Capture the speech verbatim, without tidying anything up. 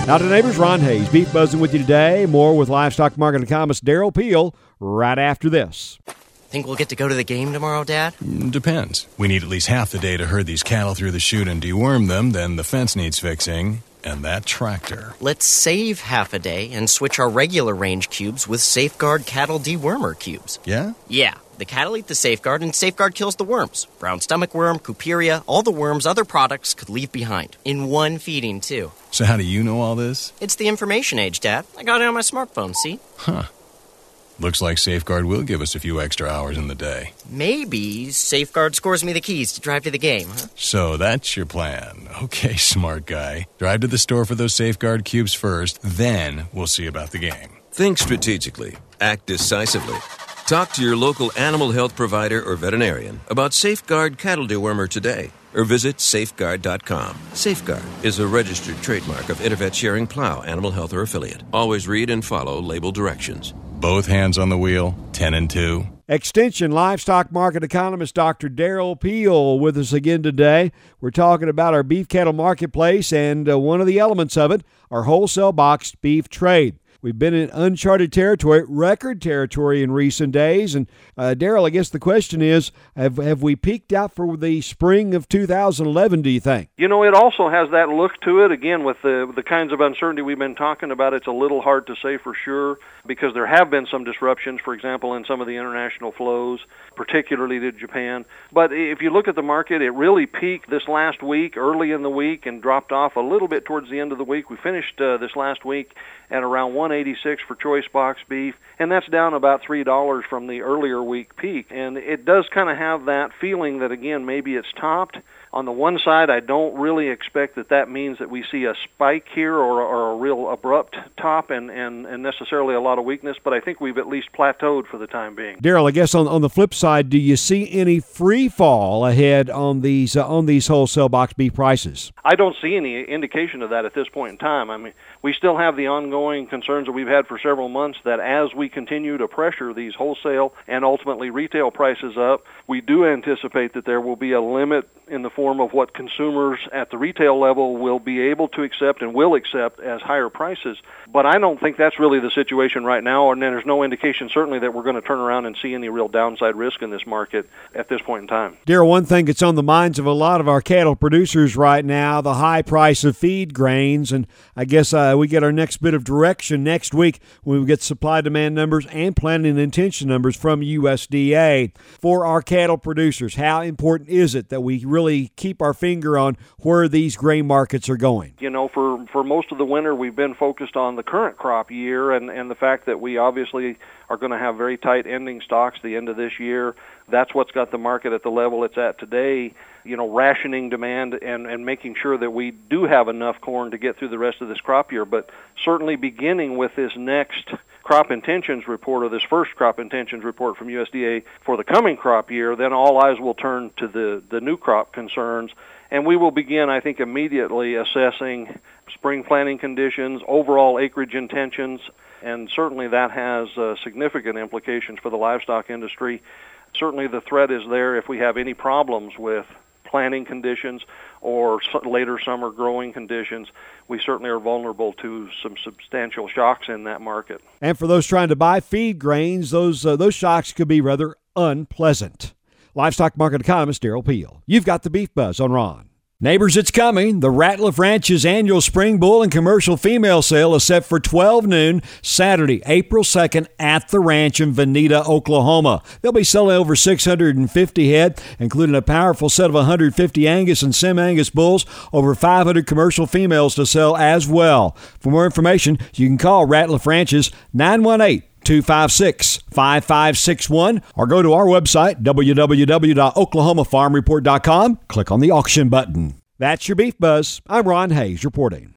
Now to Neighbors, Ron Hayes, Beef Buzzing with you today. More with livestock market economist Darrell Peel right after this. Think we'll get to go to the game tomorrow, Dad? Depends. We need at least half the day to herd these cattle through the chute and deworm them, then the fence needs fixing, and that tractor. Let's save half a day and switch our regular range cubes with Safeguard Cattle Dewormer cubes. Yeah? Yeah. The cattle eat the Safeguard, and Safeguard kills the worms. Brown stomach worm, Cuperia, all the worms other products could leave behind. In one feeding, too. So how do you know all this? It's the information age, Dad. I got it on my smartphone, see? Huh. Looks like Safeguard will give us a few extra hours in the day. Maybe Safeguard scores me the keys to drive to the game, huh? So that's your plan. Okay, smart guy. Drive to the store for those Safeguard cubes first, then we'll see about the game. Think strategically. Act decisively. Talk to your local animal health provider or veterinarian about Safeguard Cattle Dewormer today, or visit safeguard dot com. Safeguard is a registered trademark of Intervet Sharing Plow Animal Health or Affiliate. Always read and follow label directions. Both hands on the wheel, ten and two. Extension livestock market economist Doctor Darrell Peel with us again today. We're talking about our beef cattle marketplace and uh, one of the elements of it, our wholesale boxed beef trade. We've been in uncharted territory, record territory in recent days. And, uh, Darrell, I guess the question is, have have we peaked out for the spring of two thousand eleven, do you think? You know, it also has that look to it. Again, with the the kinds of uncertainty we've been talking about, it's a little hard to say for sure because there have been some disruptions, for example, in some of the international flows, particularly to Japan. But if you look at the market, it really peaked this last week, early in the week, and dropped off a little bit towards the end of the week. We finished uh, this last week at around one eighty-six for choice box beef, and that's down about three dollars from the earlier week peak. And it does kind of have that feeling that, again, maybe it's topped. On the one side, I don't really expect that that means that we see a spike here or, or a real abrupt top and, and, and necessarily a lot of weakness, but I think we've at least plateaued for the time being. Darrell, I guess on, on the flip side, do you see any free fall ahead on these uh, on these wholesale box beef prices? I don't see any indication of that at this point in time. I mean, we still have the ongoing concerns that we've had for several months that as we continue to pressure these wholesale and ultimately retail prices up, we do anticipate that there will be a limit in the form of what consumers at the retail level will be able to accept and will accept as higher prices. But I don't think that's really the situation right now, and there's no indication certainly that we're going to turn around and see any real downside risk in this market at this point in time. Darrell, one thing that's on the minds of a lot of our cattle producers right now, the high price of feed grains, and I guess uh, we get our next bit of direction next week when we get supply-demand numbers and planting intention numbers from U S D A. For our cattle producers, how important is it that we really keep our finger on where these grain markets are going? You know, for, for most of the winter, we've been focused on the current crop year and, and the fact that we obviously are going to have very tight ending stocks the end of this year. That's what's got the market at the level it's at today, you know, rationing demand and, and making sure that we do have enough corn to get through the rest of this crop year. But certainly beginning with this next crop intentions report or this first crop intentions report from U S D A for the coming crop year, then all eyes will turn to the, the new crop concerns. And we will begin, I think, immediately assessing spring planting conditions, overall acreage intentions, and certainly that has uh, significant implications for the livestock industry. Certainly the threat is there if we have any problems with planting conditions or later summer growing conditions. We certainly are vulnerable to some substantial shocks in that market. And for those trying to buy feed grains, those uh, those shocks could be rather unpleasant. Livestock market economist Darrell Peel. You've got the Beef Buzz on Ron. Neighbors, it's coming. The Ratliff Ranch's annual spring bull and commercial female sale is set for twelve noon Saturday, April second at the ranch in Veneta, Oklahoma. They'll be selling over six hundred fifty head, including a powerful set of one hundred fifty Angus and Sem-Angus bulls, over five hundred commercial females to sell as well. For more information, you can call Ratliff Ranch's nine one eight, two five six, five five six one or go to our website, w w w dot oklahoma farm report dot com. Click on the auction button. That's your Beef Buzz. I'm Ron Hayes reporting.